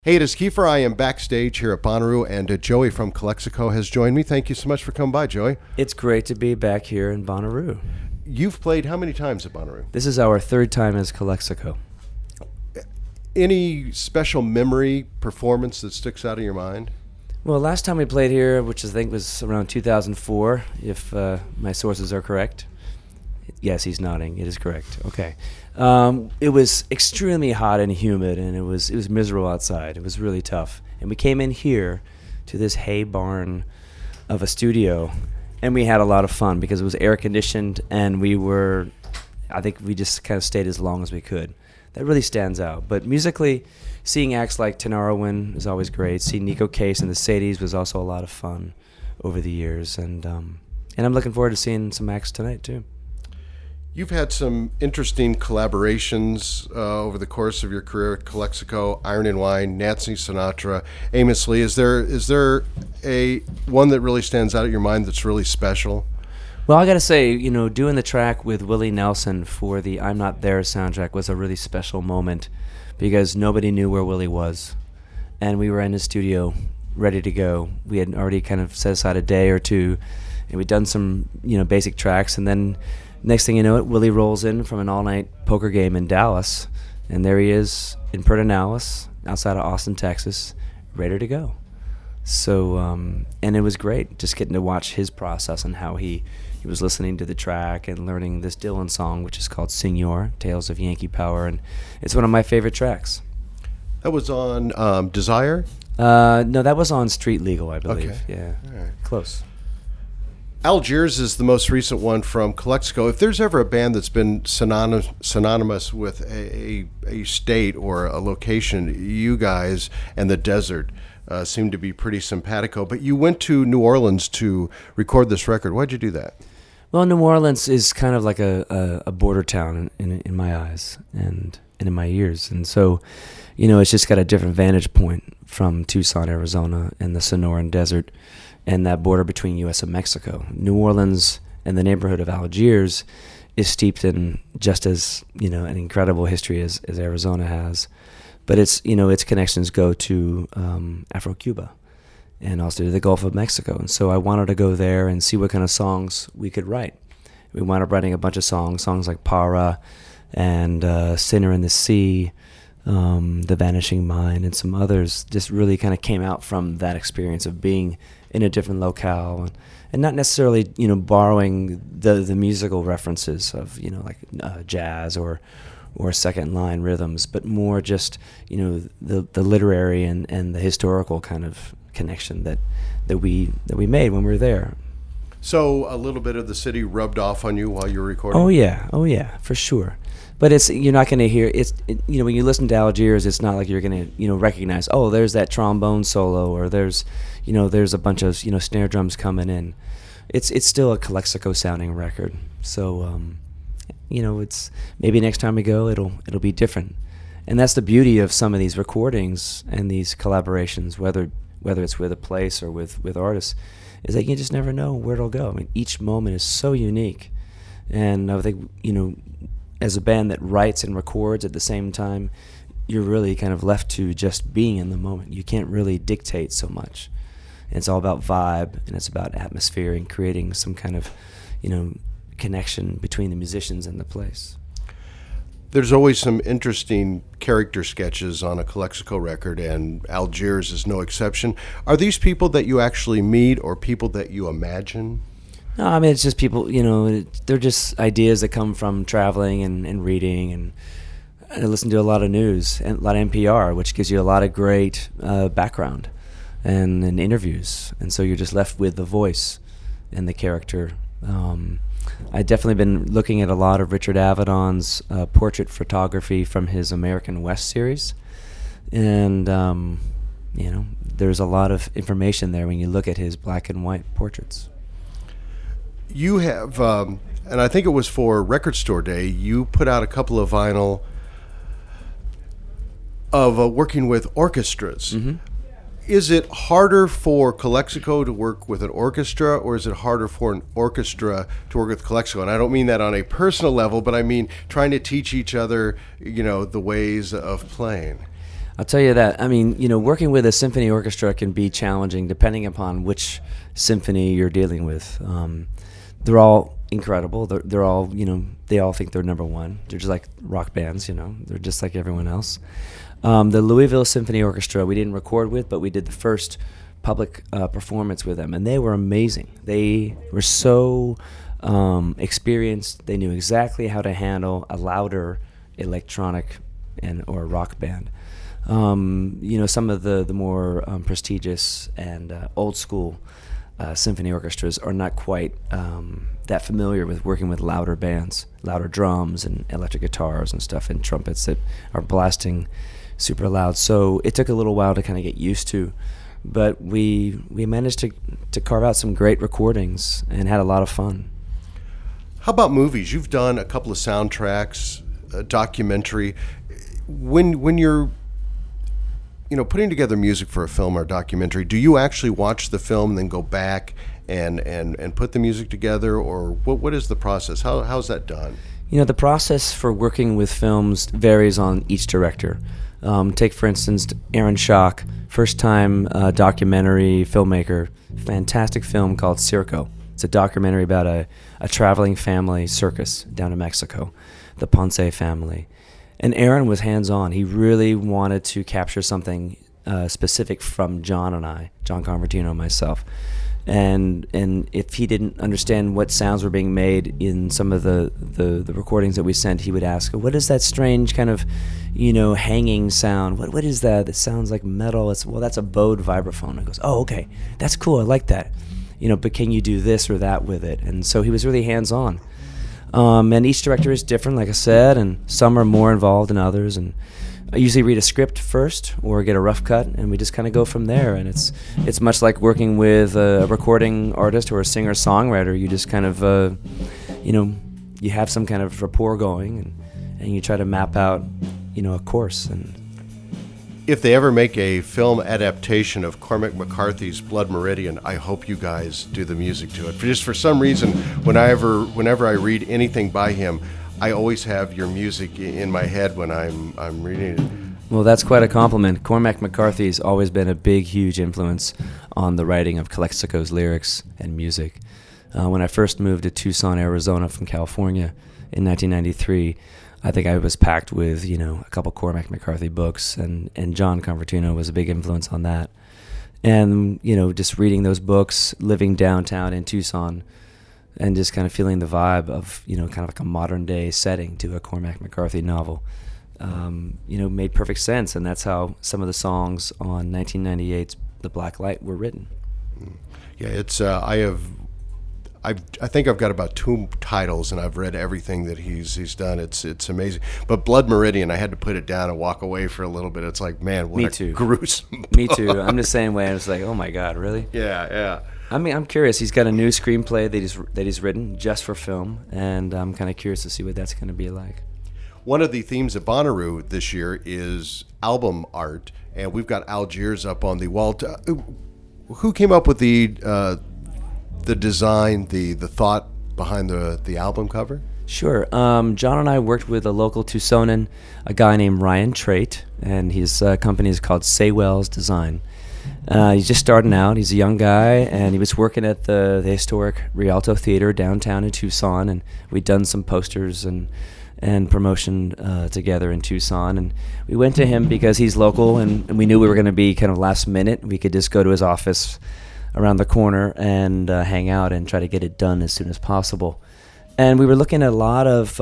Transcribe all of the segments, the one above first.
Hey, it is Kiefer. I am backstage here at Bonnaroo, and Joey from Calexico has joined me. Thank you so much for coming by, Joey. It's great to be back here in Bonnaroo. You've played how many times at Bonnaroo? This is our third time as Calexico. Any special memory performance that sticks out of your mind? Well, last time we played here, which I think was around 2004, if my sources are correct. Yes, he's nodding. It is correct. Okay. It was extremely hot and humid, and it was miserable outside. It was really tough. And we came in here to this hay barn of a studio, and we had a lot of fun because it was air conditioned, and I think we just kind of stayed as long as we could. That really stands out. But musically, seeing acts like Tinariwen is always great. Seeing Nico Case and the Sadies was also a lot of fun over the years, and I'm looking forward to seeing some acts tonight too. You've had some interesting collaborations over the course of your career at Calexico, Iron and Wine, Nancy Sinatra, Amos Lee. Is there a one that really stands out in your mind that's really special? Well, I got to say, doing the track with Willie Nelson for the I'm Not There soundtrack was a really special moment because nobody knew where Willie was. And we were in his studio ready to go. We had already kind of set aside a day or two, and we'd done some, basic tracks, and then next thing you know it, Willie rolls in from an all-night poker game in Dallas, and there he is in Pedernales, outside of Austin, Texas, ready to go. So, and it was great just getting to watch his process and how he was listening to the track and learning this Dylan song, which is called Senor, Tales of Yankee Power, and it's one of my favorite tracks. That was on Desire? No, that was on Street Legal, I believe. Okay. Yeah, all right. Close. Algiers is the most recent one from Calexico. If there's ever a band that's been synonymous with a state or a location, you guys and the desert seem to be pretty simpatico. But you went to New Orleans to record this record. Why'd you do that? Well, New Orleans is kind of like a border town in my eyes and in my ears. And so, it's just got a different vantage point from Tucson, Arizona, and the Sonoran Desert, and that border between U.S. and Mexico. New Orleans and the neighborhood of Algiers is steeped in just as, an incredible history as Arizona has. But its connections go to Afro-Cuba and also to the Gulf of Mexico. And so I wanted to go there and see what kind of songs we could write. We wound up writing a bunch of songs like Para and Sinner in the Sea, The Vanishing Mind, and some others just really kind of came out from that experience of being in a different locale, and not necessarily borrowing the musical references of jazz or second line rhythms, but more just the literary and the historical kind of connection that we made when we were there. So a little bit of the city rubbed off on you while you were recording? Oh yeah, for sure. But you're not going to hear when you listen to Algiers, it's not like you're going to recognize, oh, there's that trombone solo, or there's a bunch of snare drums coming in. It's still a Calexico sounding record. So it's maybe next time we go it'll be different. And that's the beauty of some of these recordings and these collaborations, whether it's with a place or with artists, is that you just never know where it'll go. I mean, each moment is so unique. And I think as a band that writes and records at the same time, you're really kind of left to just being in the moment. You can't really dictate so much. And it's all about vibe, and it's about atmosphere and creating some kind of, connection between the musicians and the place. There's always some interesting character sketches on a Calexico record, and Algiers is no exception. Are these people that you actually meet or people that you imagine? No, I mean, it's just people, they're just ideas that come from traveling and reading, and I listen to a lot of news and a lot of NPR, which gives you a lot of great background and interviews. And so you're just left with the voice and the character. I've definitely been looking at a lot of Richard Avedon's portrait photography from his American West series. And, there's a lot of information there when you look at his black and white portraits. You have, and I think it was for Record Store Day, you put out a couple of vinyl of working with orchestras. Mm-hmm. Is it harder for Calexico to work with an orchestra, or is it harder for an orchestra to work with Calexico? And I don't mean that on a personal level, but I mean trying to teach each other, the ways of playing. I'll tell you that. I mean, working with a symphony orchestra can be challenging depending upon which symphony you're dealing with. They're all incredible. They're all, they all think they're number one. They're just like rock bands, They're just like everyone else. The Louisville Symphony Orchestra we didn't record with, but we did the first public performance with them, and they were amazing. They were so experienced. They knew exactly how to handle a louder electronic or rock band. Some of the more prestigious and old school symphony orchestras are not quite that familiar with working with louder bands, louder drums and electric guitars and stuff, and trumpets that are blasting super loud. So it took a little while to kind of get used to, but we managed to carve out some great recordings and had a lot of fun. How about movies? You've done a couple of soundtracks, a documentary. When you're putting together music for a film or a documentary, do you actually watch the film and then go back and put the music together, or what is the process? How's that done? The process for working with films varies on each director. Take, for instance, Aaron Schock, first-time documentary filmmaker, fantastic film called Circo. It's a documentary about a traveling family circus down in Mexico, the Ponce family. And Aaron was hands-on. He really wanted to capture something specific from John and I, John Convertino and myself. And if he didn't understand what sounds were being made in some of the recordings that we sent, he would ask, what is that strange kind of, hanging sound? What is that? That sounds like metal. That's a bowed vibraphone. I goes, oh, okay, that's cool. I like that. But can you do this or that with it? And so he was really hands-on. And each director is different, like I said, and some are more involved than others. And I usually read a script first or get a rough cut, and we just kind of go from there. And it's much like working with a recording artist or a singer-songwriter. You just kind of, you have some kind of rapport going, and you try to map out, a course. And if they ever make a film adaptation of Cormac McCarthy's Blood Meridian, I hope you guys do the music to it. Just for some reason, whenever I read anything by him, I always have your music in my head when I'm reading it. Well, that's quite a compliment. Cormac McCarthy's always been a big, huge influence on the writing of Calexico's lyrics and music. When I first moved to Tucson, Arizona from California in 1993, I think I was packed with, a couple Cormac McCarthy books, and John Convertino was a big influence on that. And, just reading those books, living downtown in Tucson, and just kind of feeling the vibe of, kind of like a modern day setting to a Cormac McCarthy novel, made perfect sense. And that's how some of the songs on 1998's The Black Light were written. Yeah, it's, I think I've got about 2 titles, and I've read everything that he's done. It's amazing. But Blood Meridian, I had to put it down and walk away for a little bit. It's like, man, what a gruesome book. Me too. I'm the same way. I was like, oh my God, really? Yeah. I mean, I'm curious. He's got a new screenplay that he's written just for film, and I'm kind of curious to see what that's going to be like. One of the themes at Bonnaroo this year is album art, and we've got Algiers up on the wall. Who came up with the design, the thought behind the album cover? Sure. John and I worked with a local Tucsonan, a guy named Ryan Trait, and his company is called Saywell's Design. He's just starting out. He's a young guy, and he was working at the historic Rialto Theater downtown in Tucson, and we'd done some posters and promotion together in Tucson. And we went to him because he's local, and we knew we were going to be kind of last minute. We could just go to his office around the corner and hang out and try to get it done as soon as possible. And we were looking at a lot of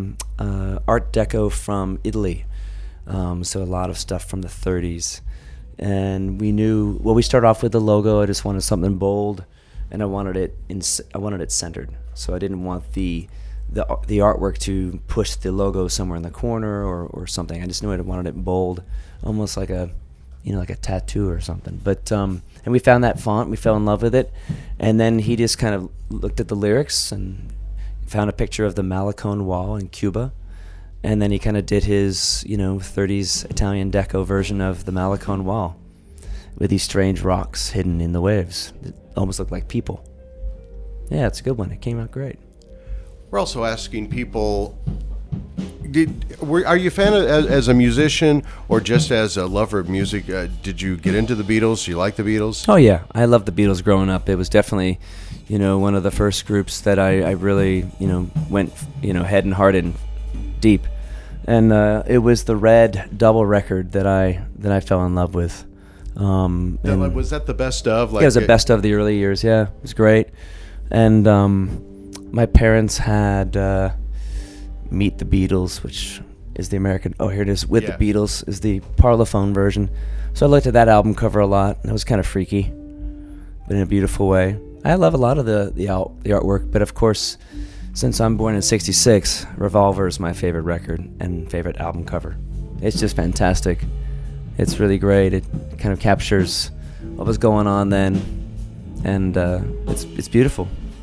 Art Deco from Italy, so a lot of stuff from the 30s. And we knew, we started off with the logo. I just wanted something bold, and I wanted it centered. So I didn't want the artwork to push the logo somewhere in the corner or something. I just knew I wanted it bold, almost like a tattoo or something. But and we found that font. We fell in love with it. And then he just kind of looked at the lyrics and found a picture of the Malecón wall in Cuba. And then he kind of did his, 30s Italian deco version of the Malecón wall with these strange rocks hidden in the waves that almost looked like people. Yeah, it's a good one. It came out great. We're also asking people, Are you a fan of, as a musician or just as a lover of music? Did you get into the Beatles? Do you like the Beatles? Oh yeah, I loved the Beatles growing up. It was definitely, one of the first groups that I really, went, head and heart in deep. And it was the Red double record that I fell in love with. Was that the best of? It was the best of the early years. Yeah, it was great. And my parents had Meet the Beatles, which is the American. Oh, here it is. With the Beatles is the Parlophone version. So I looked at that album cover a lot. And it was kind of freaky, but in a beautiful way. I love a lot of the artwork, but of course, since I'm born in '66, Revolver is my favorite record and favorite album cover. It's just fantastic. It's really great. It kind of captures what was going on then, and it's beautiful.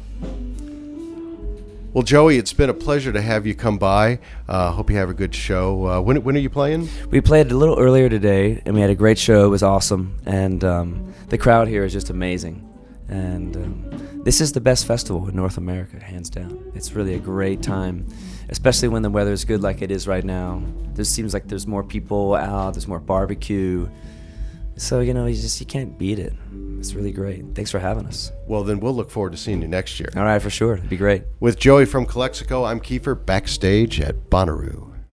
Well, Joey, it's been a pleasure to have you come by. Hope you have a good show. When are you playing? We played a little earlier today, and we had a great show. It was awesome, and the crowd here is just amazing. And this is the best festival in North America, hands down. It's really a great time, especially when the weather is good like it is right now. There seems like there's more people out, there's more barbecue. So, you can't beat it. It's really great. Thanks for having us. Well, then we'll look forward to seeing you next year. All right, for sure. It'd be great. With Joey from Calexico, I'm Kiefer, backstage at Bonnaroo.